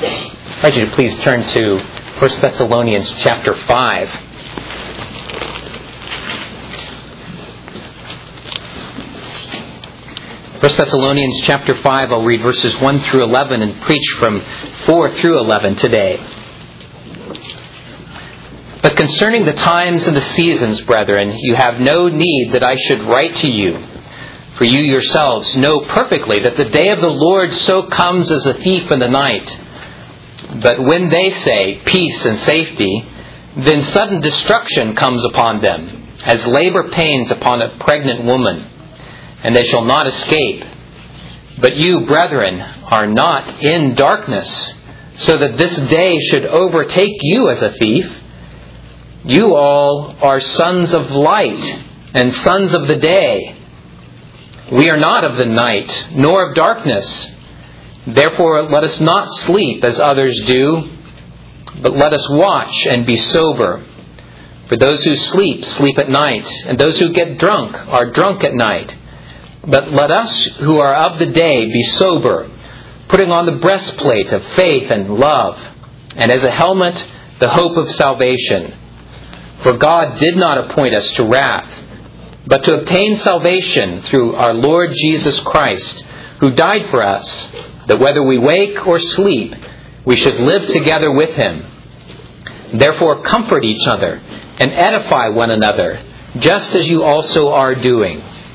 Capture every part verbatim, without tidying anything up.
I invite you to please turn to First Thessalonians chapter five. First Thessalonians chapter five, I'll read verses one through eleven and preach from four through eleven today. But concerning the times and the seasons, brethren, you have no need that I should write to you. For you yourselves know perfectly that the day of the Lord so comes as a thief in the night. But when they say peace and safety, then sudden destruction comes upon them, as labor pains upon a pregnant woman, and they shall not escape. But you, brethren, are not in darkness, so that this day should overtake you as a thief. You all are sons of light and sons of the day. We are not of the night, nor of darkness. Therefore let us not sleep as others do, but let us watch and be sober. For those who sleep, sleep at night, and those who get drunk are drunk at night. But let us who are of the day be sober, putting on the breastplate of faith and love, and as a helmet the hope of salvation. For God did not appoint us to wrath, but to obtain salvation through our Lord Jesus Christ, who died for us, that whether we wake or sleep, we should live together with Him. Therefore comfort each other and edify one another, just as you also are doing.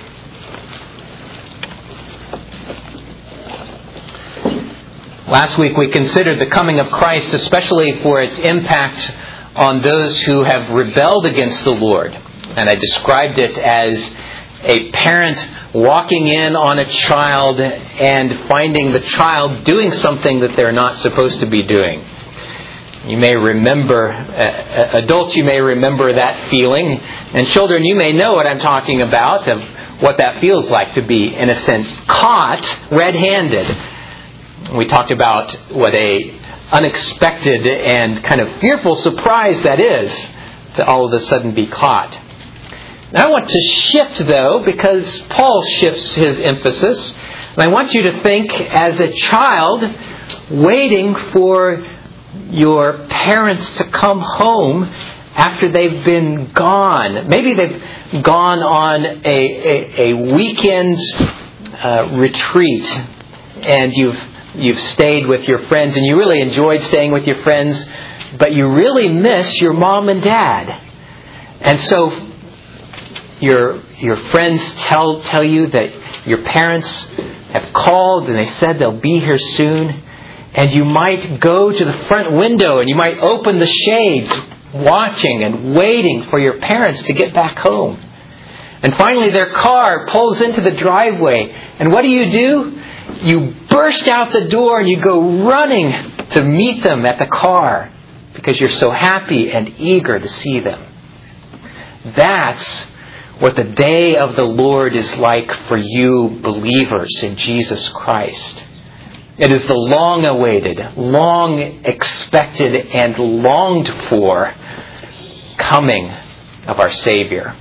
Last week we considered the coming of Christ, especially for its impact on those who have rebelled against the Lord. And I described it as a parent walking in on a child and finding the child doing something that they're not supposed to be doing. You may remember, uh, adults, you may remember that feeling. And children, you may know what I'm talking about, of what that feels like to be, in a sense, caught red-handed. We talked about what a unexpected and kind of fearful surprise that is, to all of a sudden be caught. Now I want to shift, though, because Paul shifts his emphasis. And I want you to think as a child waiting for your parents to come home after they've been gone. Maybe they've gone on a, a, a weekend uh, retreat, and you've You've stayed with your friends, and you really enjoyed staying with your friends, but you really miss your mom and dad. And so your your friends tell tell you that your parents have called and they said they'll be here soon. And you might go to the front window and you might open the shades, watching and waiting for your parents to get back home. And finally their car pulls into the driveway. And what do you do? You burst out the door and you go running to meet them at the car because you're so happy and eager to see them. That's what the day of the Lord is like for you believers in Jesus Christ. It is the long-awaited, long-expected, and longed for coming of our Savior.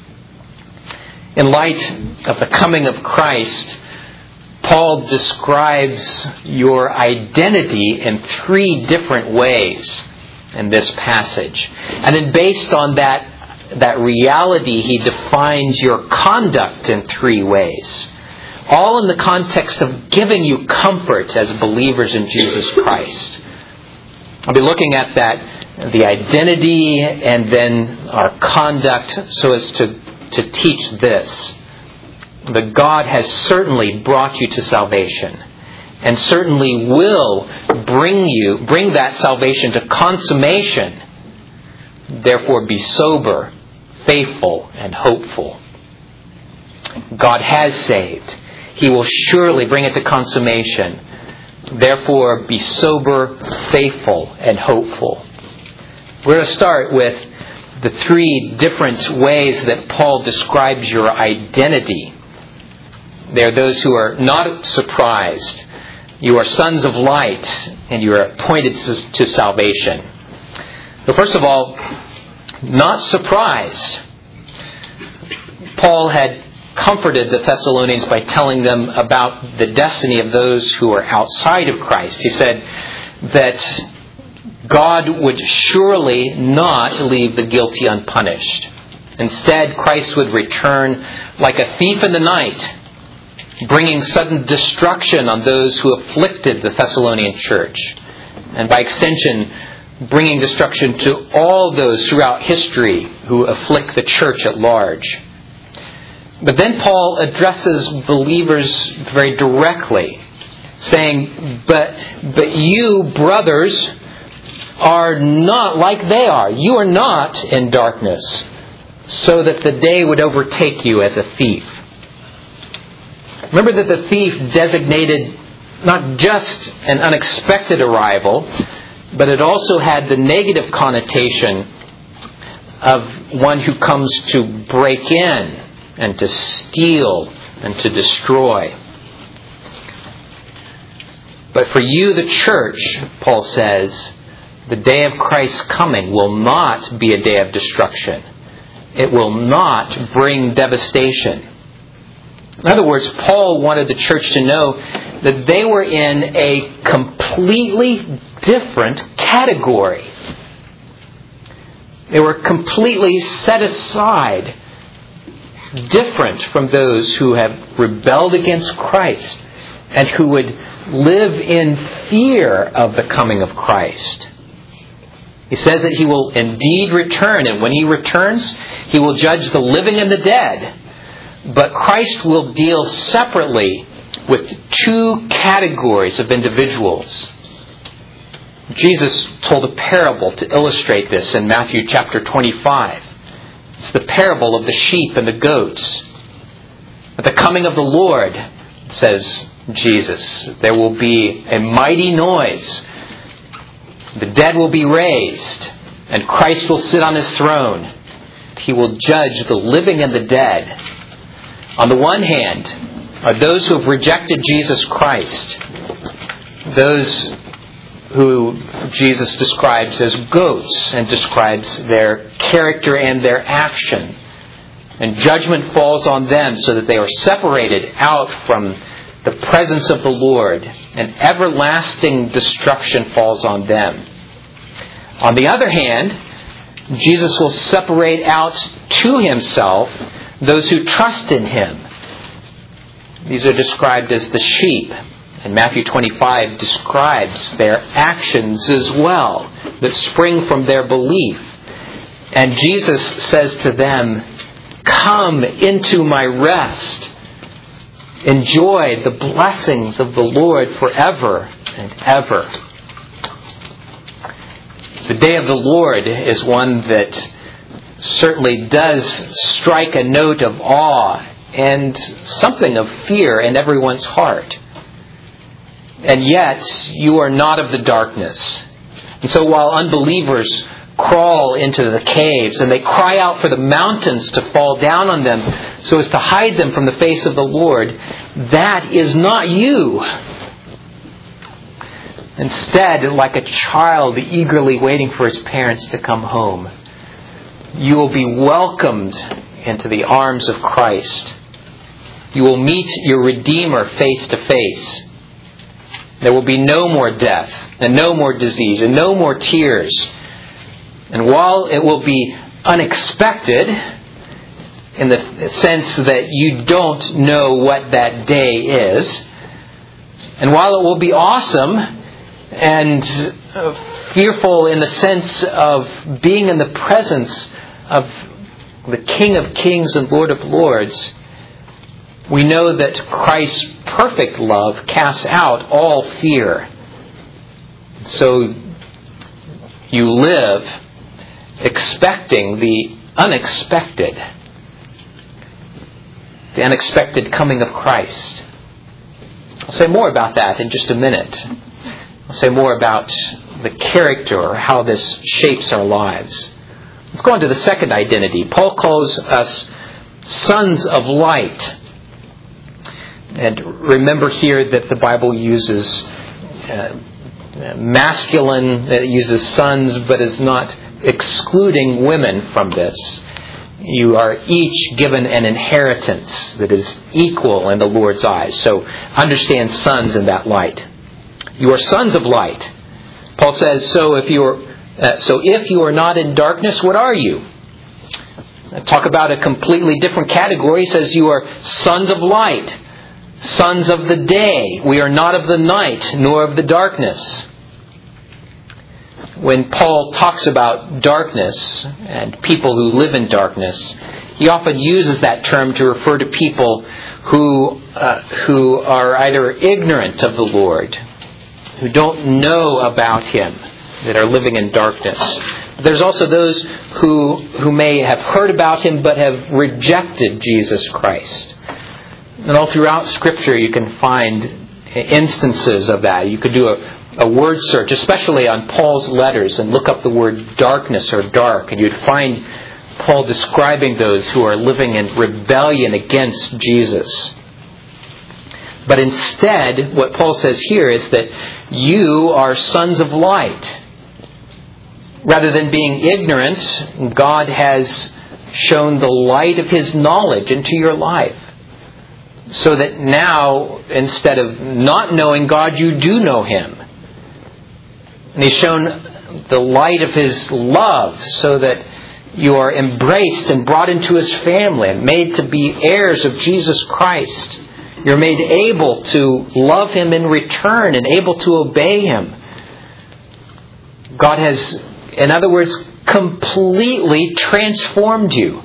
In light of the coming of Christ, Paul describes your identity in three different ways in this passage. And then based on that, that reality, he defines your conduct in three ways. All in the context of giving you comfort as believers in Jesus Christ. I'll be looking at that, the identity and then our conduct, so as to, to teach this. That God has certainly brought you to salvation, and certainly will bring you, bring that salvation to consummation. Therefore be sober, faithful, and hopeful. God has saved. He will surely bring it to consummation. Therefore be sober, faithful, and hopeful. We're going to start with the three different ways that Paul describes your identity. There are those who are not surprised. You are sons of light, and you are appointed to, to salvation. So first of all, not surprised. Paul had comforted the Thessalonians by telling them about the destiny of those who are outside of Christ. He said, that God would surely not leave the guilty unpunished. Instead, Christ would return like a thief in the night, bringing sudden destruction on those who afflicted the Thessalonian church, and by extension, bringing destruction to all those throughout history who afflict the church at large. But then Paul addresses believers very directly, saying, but, but you, brothers, are not like they are. You are not in darkness, so that the day would overtake you as a thief. Remember that the thief designated not just an unexpected arrival, but it also had the negative connotation of one who comes to break in and to steal and to destroy. But for you, the church, Paul says, the day of Christ's coming will not be a day of destruction. It will not bring devastation. In other words, Paul wanted the church to know that they were in a completely different category. They were completely set aside, different from those who have rebelled against Christ and who would live in fear of the coming of Christ. He says that He will indeed return, and when He returns, He will judge the living and the dead. But Christ will deal separately with two categories of individuals. Jesus told a parable to illustrate this in Matthew chapter twenty-five. It's the parable of the sheep and the goats. At the coming of the Lord, says Jesus, there will be a mighty noise. The dead will be raised, and Christ will sit on His throne. He will judge the living and the dead. On the one hand are those who have rejected Jesus Christ, those who Jesus describes as goats and describes their character and their action. And judgment falls on them so that they are separated out from the presence of the Lord, and everlasting destruction falls on them. On the other hand, Jesus will separate out to Himself those who trust in Him. These are described as the sheep. And Matthew twenty-five describes their actions as well, that spring from their belief. And Jesus says to them, "Come into my rest. Enjoy the blessings of the Lord forever and ever." The day of the Lord is one that certainly does strike a note of awe and something of fear in everyone's heart. And yet, you are not of the darkness. And so while unbelievers crawl into the caves and they cry out for the mountains to fall down on them so as to hide them from the face of the Lord, that is not you. Instead, like a child eagerly waiting for his parents to come home, you will be welcomed into the arms of Christ. You will meet your Redeemer face to face. There will be no more death, and no more disease, and no more tears. And while it will be unexpected, in the sense that you don't know what that day is, and while it will be awesome and fearful in the sense of being in the presence of the King of Kings and Lord of Lords, we know that Christ's perfect love casts out all fear. So you live expecting the unexpected, the unexpected coming of Christ. I'll say more about that in just a minute. I'll say more about the character or how this shapes our lives. Let's go on to the second identity. Paul calls us sons of light. And remember here that the Bible uses uh, masculine, it uses sons, but is not excluding women from this. You are each given an inheritance that is equal in the Lord's eyes. So understand sons in that light. You are sons of light. Paul says, so if you are, uh, so if you are not in darkness, what are you? Talk about a completely different category. He says you are sons of light, sons of the day. We are not of the night, nor of the darkness. When Paul talks about darkness and people who live in darkness, he often uses that term to refer to people who uh, who are either ignorant of the Lord, who don't know about Him, that are living in darkness. There's also those who who may have heard about Him but have rejected Jesus Christ. And all throughout Scripture you can find instances of that. You could do a, a word search, especially on Paul's letters, and look up the word darkness or dark, and you'd find Paul describing those who are living in rebellion against Jesus. But instead, what Paul says here is that you are sons of light. Rather than being ignorant, God has shown the light of His knowledge into your life. So that now, instead of not knowing God, you do know Him. And He's shown the light of His love so that you are embraced and brought into His family and made to be heirs of Jesus Christ. You're made able to love Him in return and able to obey Him. God has, in other words, completely transformed you.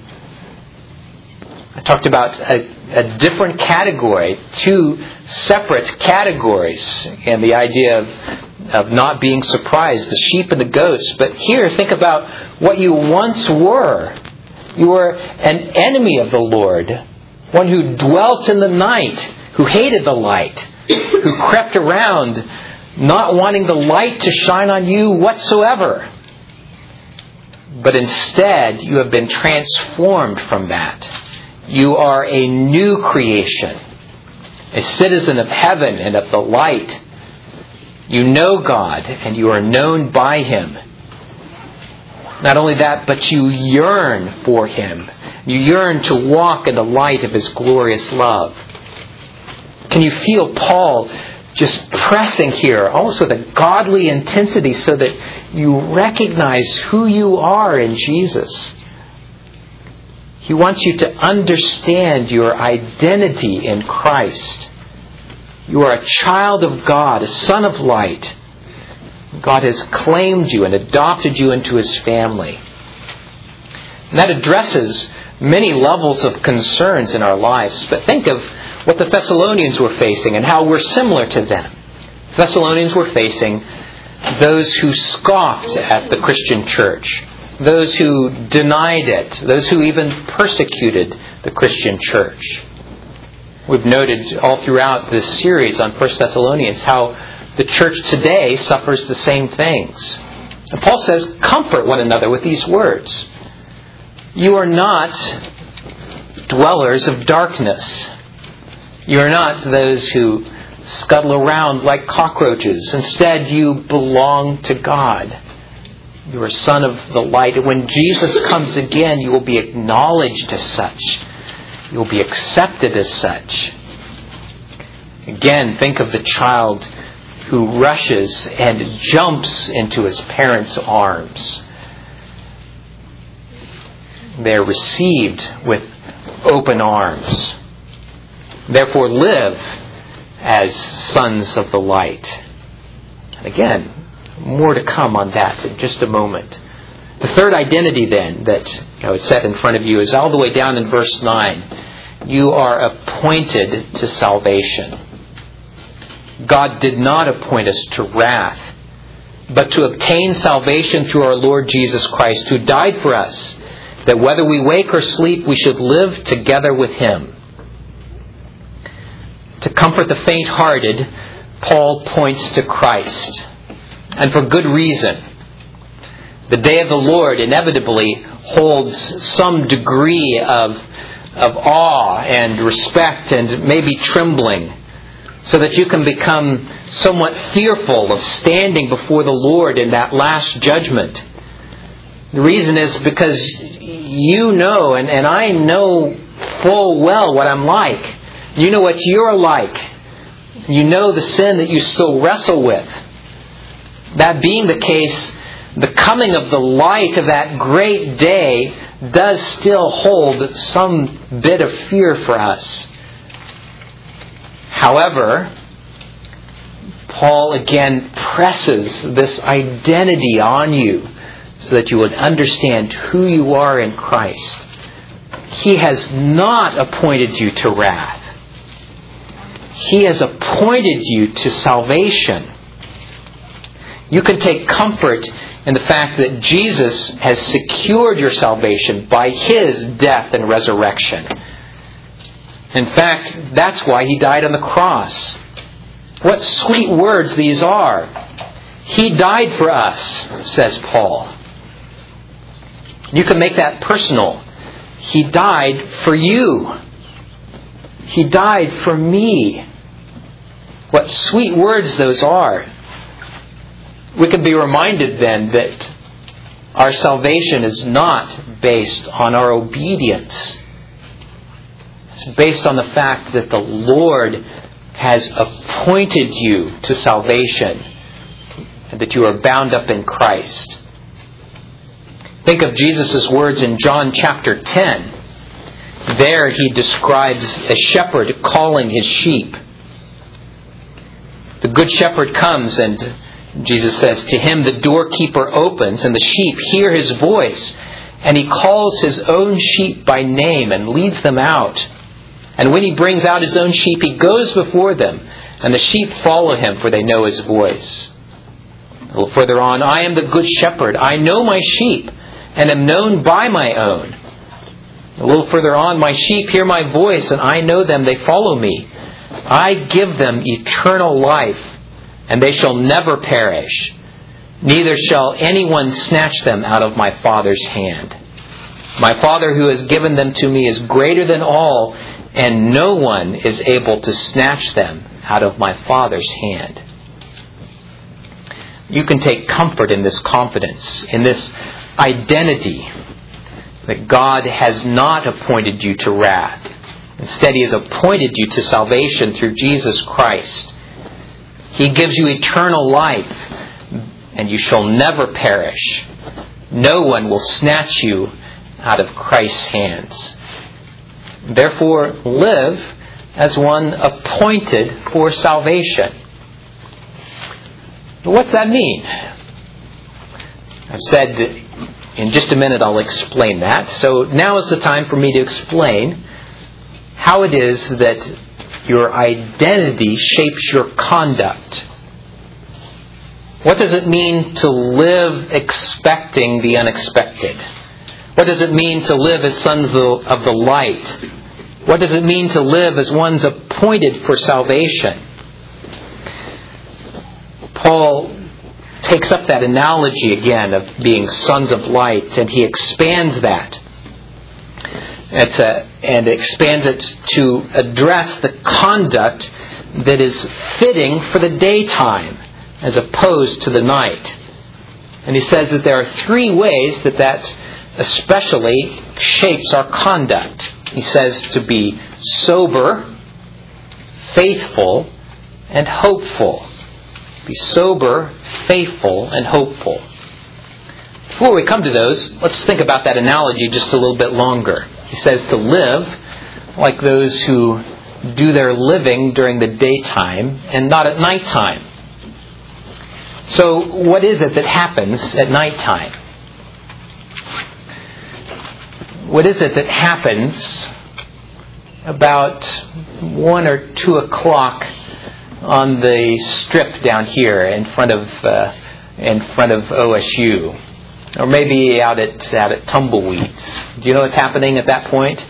I talked about a, a different category, two separate categories, and the idea of, of not being surprised, the sheep and the goats. But here, think about what you once were. You were an enemy of the Lord, one who dwelt in the night, who hated the light, who crept around not wanting the light to shine on you whatsoever. But instead, you have been transformed from that. You are a new creation, a citizen of heaven and of the light. You know God, and you are known by Him. Not only that, but you yearn for Him. You yearn to walk in the light of His glorious love. Can you feel Paul just pressing here, almost with a godly intensity, so that you recognize who you are in Jesus? He wants you to understand your identity in Christ. You are a child of God, a son of light. God has claimed you and adopted you into His family. And that addresses many levels of concerns in our lives. But think of what the Thessalonians were facing and how we're similar to them. The Thessalonians were facing those who scoffed at the Christian church, those who denied it, those who even persecuted the Christian church. We've noted all throughout this series on First Thessalonians how the church today suffers the same things. And Paul says, comfort one another with these words. You are not dwellers of darkness. You are not those who scuttle around like cockroaches. Instead, you belong to God. You are a son of the light. And when Jesus comes again, you will be acknowledged as such. You will be accepted as such. Again, think of the child who rushes and jumps into his parents' arms. They are received with open arms. Therefore, live as sons of the light. And again, more to come on that in just a moment. The third identity then that you know, is set in front of you is all the way down in verse nine. You are appointed to salvation. God did not appoint us to wrath, but to obtain salvation through our Lord Jesus Christ, who died for us, that whether we wake or sleep, we should live together with Him. To comfort the faint-hearted, Paul points to Christ. And for good reason. The day of the Lord inevitably holds some degree of, of awe and respect and maybe trembling, so that you can become somewhat fearful of standing before the Lord in that last judgment. The reason is because you know, and, and I know full well what I'm like. You know what you're like. You know the sin that you still wrestle with. That being the case, the coming of the light of that great day does still hold some bit of fear for us. However, Paul again presses this identity on you so that you would understand who you are in Christ. He has not appointed you to wrath. He has appointed you to salvation. You can take comfort in the fact that Jesus has secured your salvation by His death and resurrection. In fact, that's why He died on the cross. What sweet words these are. He died for us, says Paul. You can make that personal. He died for you. He died for me. What sweet words those are. We can be reminded then that our salvation is not based on our obedience. It's based on the fact that the Lord has appointed you to salvation and that you are bound up in Christ. Think of Jesus' words in John chapter ten. There He describes a shepherd calling his sheep. The good shepherd comes and Jesus says, to him the doorkeeper opens and the sheep hear His voice, and He calls His own sheep by name and leads them out. And when He brings out His own sheep, He goes before them, and the sheep follow Him, for they know His voice. A little further on, I am the good shepherd. I know my sheep, and am known by my own. A little further on, my sheep hear my voice, and I know them, they follow me. I give them eternal life, and they shall never perish. Neither shall anyone snatch them out of my Father's hand. My Father who has given them to me is greater than all, and no one is able to snatch them out of my Father's hand. You can take comfort in this confidence, in this identity, that God has not appointed you to wrath. Instead, He has appointed you to salvation through Jesus Christ. He gives you eternal life, and you shall never perish. No one will snatch you out of Christ's hands. Therefore, live as one appointed for salvation. What's that mean? I've said that in just a minute I'll explain that. So now is the time for me to explain how it is that your identity shapes your conduct. What does it mean to live expecting the unexpected? What does it mean to live as sons of the light? What does it mean to live as ones appointed for salvation? Paul takes up that analogy again of being sons of light, and he expands that. It's a, and expands it to address the conduct that is fitting for the daytime as opposed to the night. And he says that there are three ways that that especially shapes our conduct. He says to be sober, faithful, and hopeful. Be sober, faithful, and hopeful. Before we come to those, let's think about that analogy just a little bit longer. He says to live like those who do their living during the daytime and not at nighttime. So what is it that happens at nighttime? What is it that happens about one or two o'clock on the strip down here in front of uh, in front of O S U, or maybe out at out at Tumbleweeds? Do you know what's happening at that point?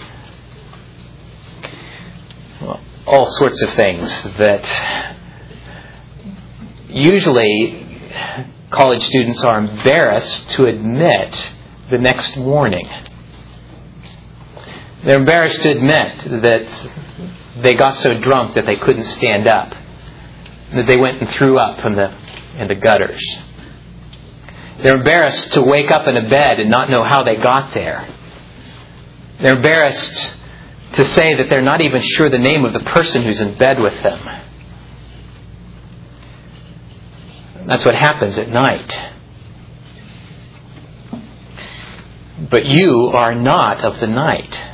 Well, all sorts of things that usually college students are embarrassed to admit the next morning. They're embarrassed to admit that they got so drunk that they couldn't stand up, that they went and threw up in the in the gutters. They're embarrassed to wake up in a bed and not know how they got there. They're embarrassed to say that they're not even sure the name of the person who's in bed with them. That's what happens at night. But you are not of the night.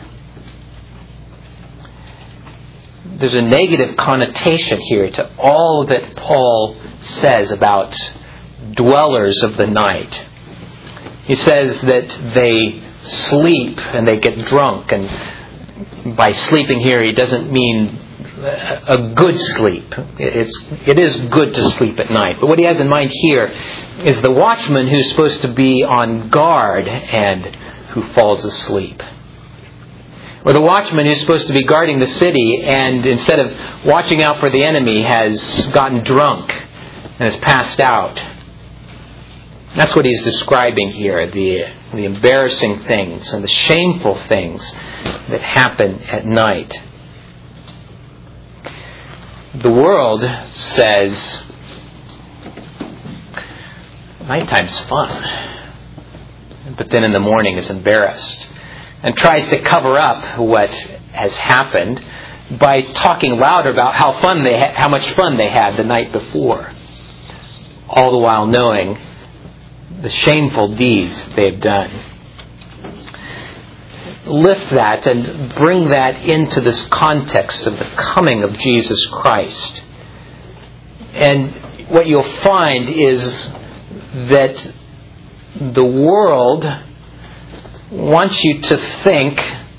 There's a negative connotation here to all that Paul says about dwellers of the night. He says that they sleep and they get drunk. And by sleeping here, he doesn't mean a good sleep. It's, it is good to sleep at night. But what he has in mind here is the watchman who's supposed to be on guard and who falls asleep. Or the watchman who's supposed to be guarding the city and instead of watching out for the enemy has gotten drunk and has passed out. That's what he's describing here, the, the embarrassing things and the shameful things that happen at night. The world says, nighttime's fun, but then in the morning is embarrassed and tries to cover up what has happened by talking louder about how fun they ha- how much fun they had the night before, all the while knowing the shameful deeds they have done. Lift that and bring that into this context of the coming of Jesus Christ. And what you'll find is that the world wants you to think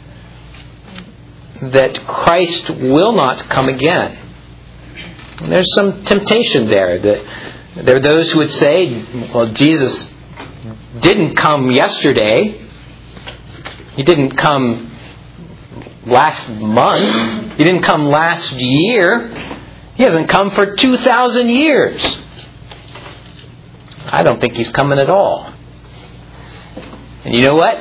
that Christ will not come again. And there's some temptation there. That there are those who would say, well, Jesus didn't come yesterday. He didn't come last month. He didn't come last year. He hasn't come for two thousand years. I don't think he's coming at all. And you know what?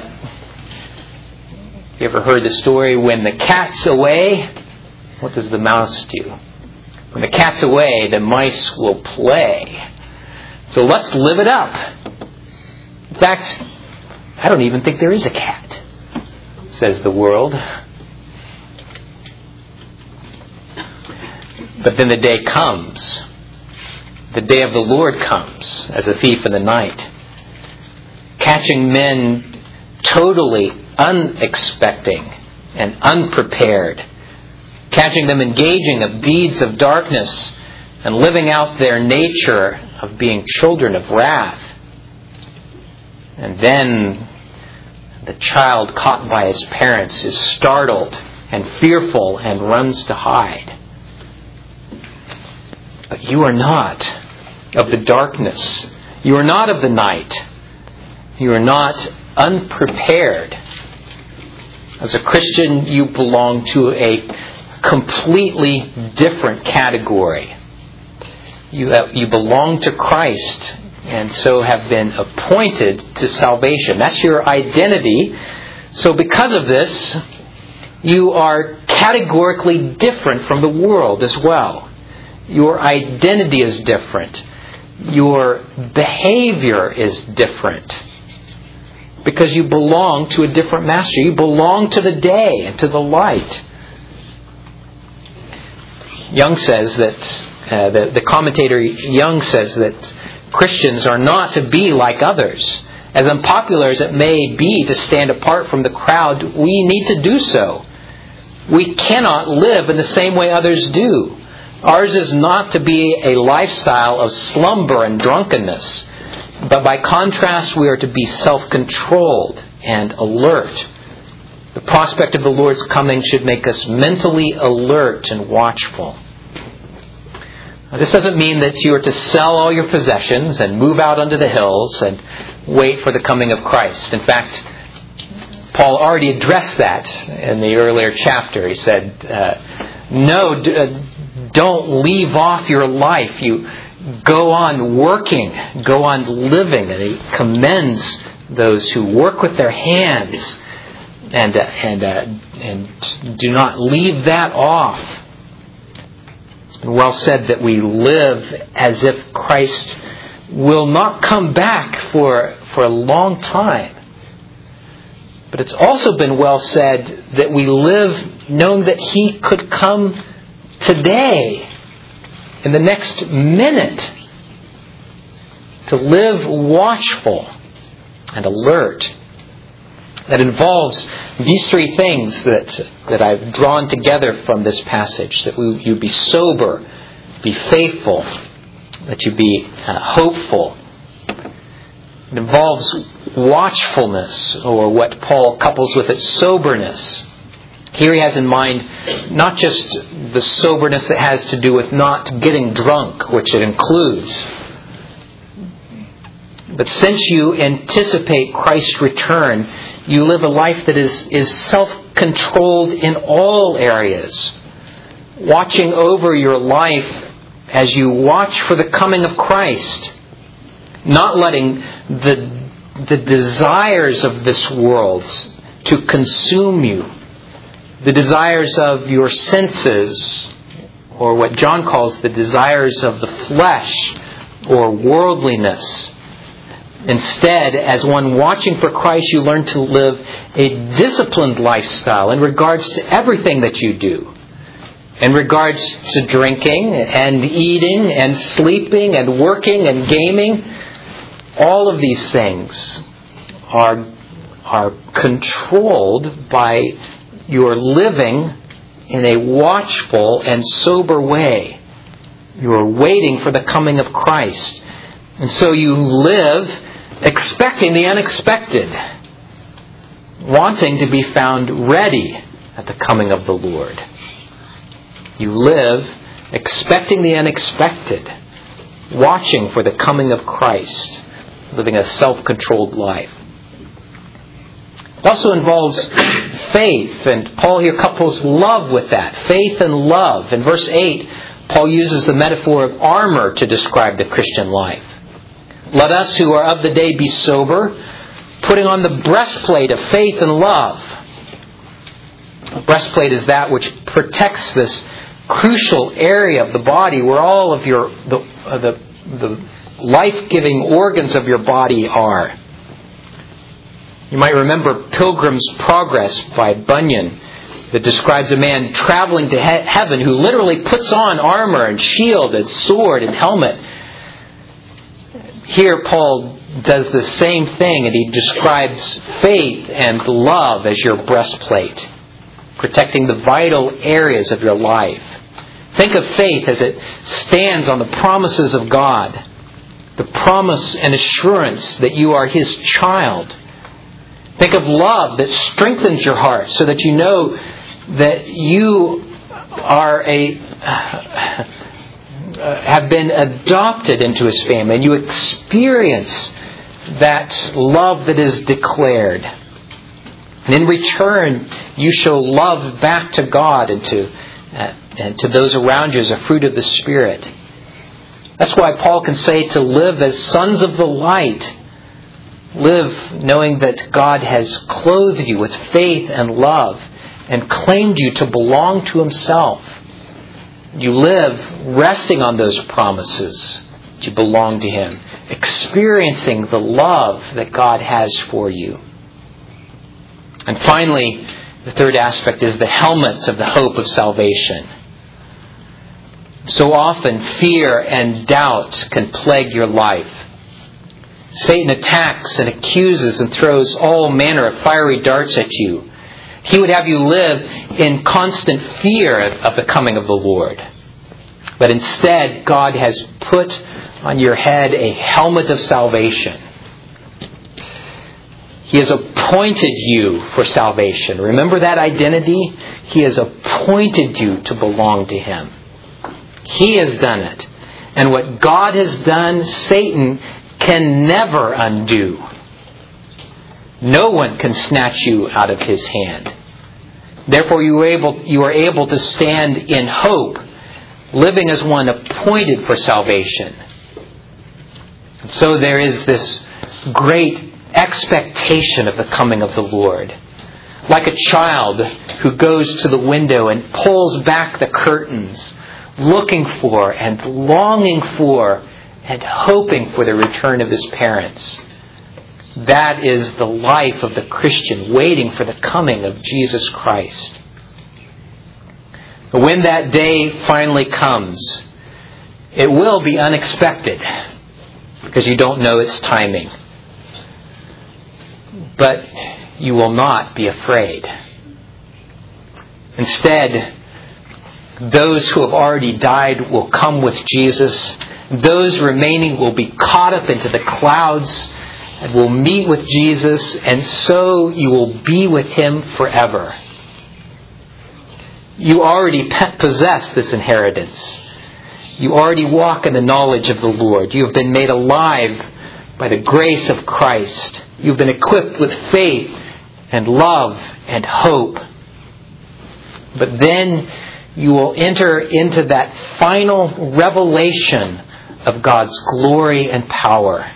You ever heard the story, when the cat's away, what does the mouse do? When the cat's away, the mice will play. So let's live it up. In fact, I don't even think there is a cat, says the world. But then the day comes. The day of the Lord comes as a thief in the night, catching men totally unexpecting and unprepared, catching them engaging of deeds of darkness and living out their nature of being children of wrath. And then the child caught by his parents is startled and fearful and runs to hide. But you are not of the darkness. You are not of the night. You are not unprepared. As a Christian, you belong to a completely different category. You have, you belong to Christ and so have been appointed to salvation. That's your identity. So because of this, you are categorically different from the world as well. Your identity is different. Your behavior is different. Because you belong to a different master. You belong to the day and to the light. Young says that, uh, the, the commentator Young says that Christians are not to be like others. As unpopular as it may be to stand apart from the crowd, we need to do so. We cannot live in the same way others do. Ours is not to be a lifestyle of slumber and drunkenness, but by contrast, we are to be self-controlled and alert. The prospect of the Lord's coming should make us mentally alert and watchful. Now, this doesn't mean that you are to sell all your possessions and move out onto the hills and wait for the coming of Christ. In fact, Paul already addressed that in the earlier chapter. He said, uh, no, d- uh, don't leave off your life. You go on working, go on living. And he commends those who work with their hands and uh, and uh, and do not leave that off. It's been well said that we live as if Christ will not come back for for a long time. But it's also been well said that we live knowing that He could come today, in the next minute. to live watchful and alert. That involves these three things that, that I've drawn together from this passage. That we, you be sober, be faithful, that you be uh, hopeful. It involves watchfulness, or what Paul couples with it, soberness. Here he has in mind not just the soberness that has to do with not getting drunk, which it includes, but since you anticipate Christ's return, you live a life that is, is self-controlled in all areas, watching over your life as you watch for the coming of Christ, not letting the, the desires of this world to consume you, the desires of your senses, or what John calls the desires of the flesh, or worldliness. Instead, as one watching for Christ, you learn to live a disciplined lifestyle in regards to everything that you do. In regards to drinking and eating and sleeping and working and gaming, all of these things are, are controlled by your living in a watchful and sober way. You are waiting for the coming of Christ. And so you live expecting the unexpected, wanting to be found ready at the coming of the Lord. You live expecting the unexpected, watching for the coming of Christ, living a self-controlled life. It also involves faith, and Paul here couples love with that. Faith and love. In verse eight, Paul uses the metaphor of armor to describe the Christian life. Let us who are of the day be sober, putting on the breastplate of faith and love. A breastplate is that which protects this crucial area of the body where all of your the uh, the, the life-giving organs of your body are. You might remember Pilgrim's Progress by Bunyan, that describes a man traveling to he- heaven who literally puts on armor and shield and sword and helmet. Here Paul does the same thing, and he describes faith and love as your breastplate, protecting the vital areas of your life. Think of faith as it stands on the promises of God, the promise and assurance that you are His child. Think of love that strengthens your heart so that you know that you are a uh, have been adopted into His family, and you experience that love that is declared. And in return, you show love back to God and to uh, and to those around you as a fruit of the Spirit. That's why Paul can say to live as sons of the light. Live knowing that God has clothed you with faith and love and claimed you to belong to Himself. You live resting on those promises that you belong to Him, experiencing the love that God has for you. And finally, the third aspect is the helmets of the hope of salvation. So often, fear and doubt can plague your life. Satan attacks and accuses and throws all manner of fiery darts at you. He would have you live in constant fear of the coming of the Lord. But instead, God has put on your head a helmet of salvation. He has appointed you for salvation. Remember that identity? He has appointed you to belong to Him. He has done it. And what God has done, Satan can never undo. No one can snatch you out of His hand. Therefore, you are able, you are able to stand in hope, living as one appointed for salvation. And so there is this great expectation of the coming of the Lord. Like a child who goes to the window and pulls back the curtains, looking for and longing for and hoping for the return of his parents. That is the life of the Christian, waiting for the coming of Jesus Christ. But when that day finally comes, it will be unexpected. because you don't know its timing. But you will not be afraid. Instead, those who have already died will come with Jesus. Those remaining will be caught up into the clouds and will meet with Jesus, and so you will be with Him forever. You already possess this inheritance. You already walk in the knowledge of the Lord. You have been made alive by the grace of Christ. You've been equipped with faith and love and hope. But then you will enter into that final revelation of God's glory and power.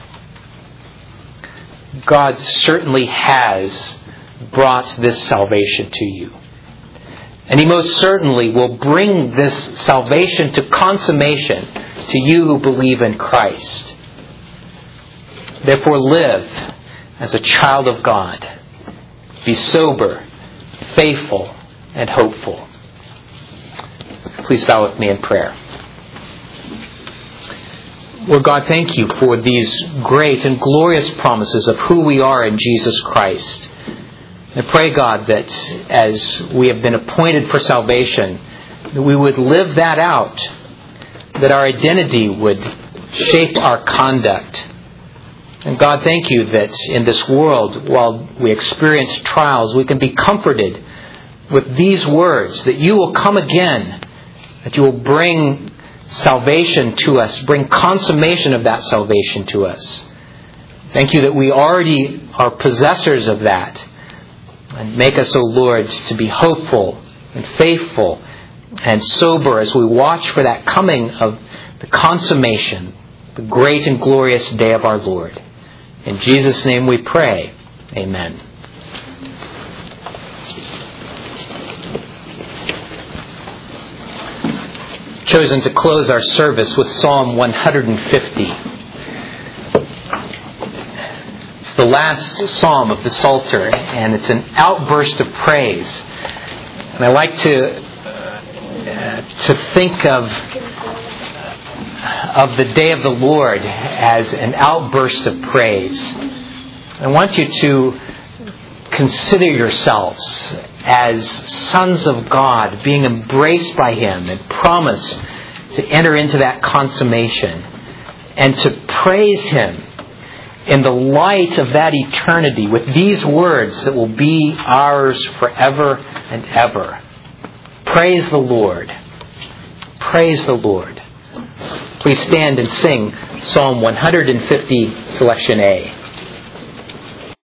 God certainly has brought this salvation to you. And He most certainly will bring this salvation to consummation to you who believe in Christ. Therefore, live as a child of God. Be sober, faithful, and hopeful. Please bow with me in prayer. Lord God, thank You for these great and glorious promises of who we are in Jesus Christ. I pray, God, that as we have been appointed for salvation, that we would live that out, that our identity would shape our conduct. And God, thank You that in this world, while we experience trials, we can be comforted with these words, that You will come again, that You will bring salvation to us, bring consummation of that salvation to us. Thank You that we already are possessors of that. And make us, O Lord, to be hopeful and faithful and sober as we watch for that coming of the consummation, the great and glorious day of our Lord. In Jesus' name we pray. Amen. Chosen to close our service with Psalm one fifty. It's the last psalm of the Psalter, and it's an outburst of praise. And I like to uh, to think of of the day of the Lord as an outburst of praise. I want you to consider yourselves as sons of God, being embraced by Him and promised to enter into that consummation and to praise Him in the light of that eternity with these words that will be ours forever and ever. Praise the Lord. Praise the Lord. Please stand and sing Psalm one fifty, Selection A.